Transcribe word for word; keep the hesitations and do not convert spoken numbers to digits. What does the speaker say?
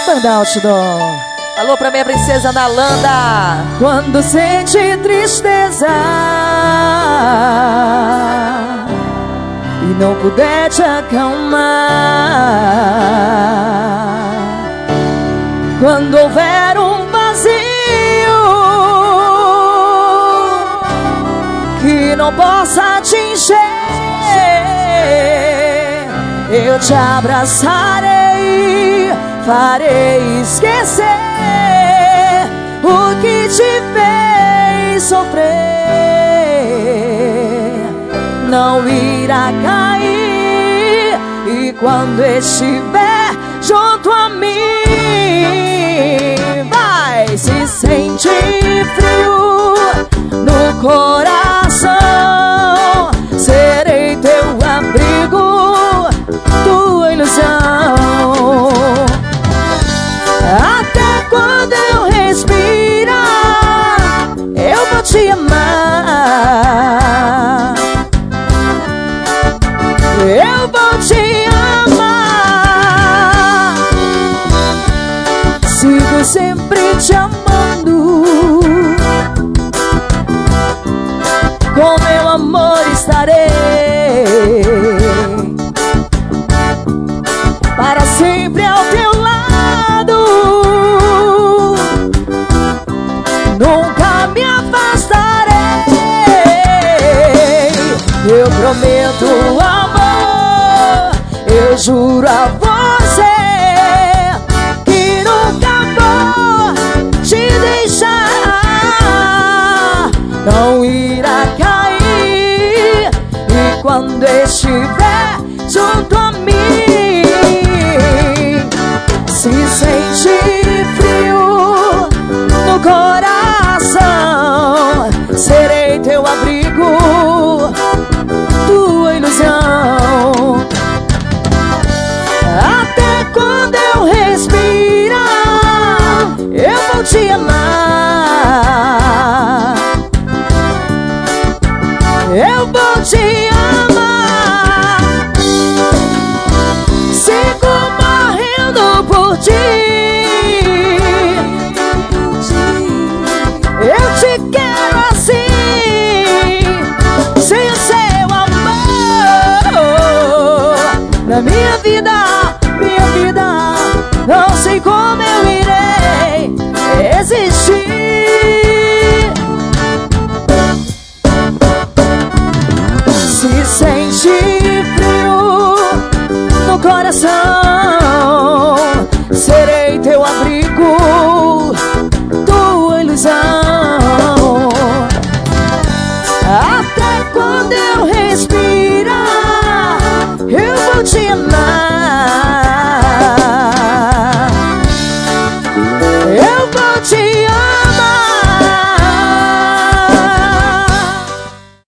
Banda Outdoor. Alô pra minha princesa Nalanda. Quando sente tristeza e não puder te acalmar, quando houver um vazio que não possa te encher, eu te abraçarei, farei esquecer o que te fez sofrer. Não irá cair, e quando estiver junto a mim, vai se sentir frio no coração. Serei teu abrigo, tua ilusão. Até quando eu respirar, eu vou te amar. Eu vou te amar. Sigo sempre te amando. Com meu amor estarei para sempre ao teu lado. Nunca me afastarei. Eu prometo amor, eu juro a você que nunca vou te deixar. Não irá cair, e quando estiver junto a mim, se sente frio no coração, serei teu abrigo, tua ilusão. Até quando eu respirar, eu vou te amar. Eu vou te amar. Sigo morrendo por ti. Eu te quero assim, sem o seu amor. Na minha vida, minha vida, não sei como eu irei existir. Se sente frio no coração, serei teu abrigo, tua ilusão. Até quando eu respirar, eu vou te amar. Eu vou te amar.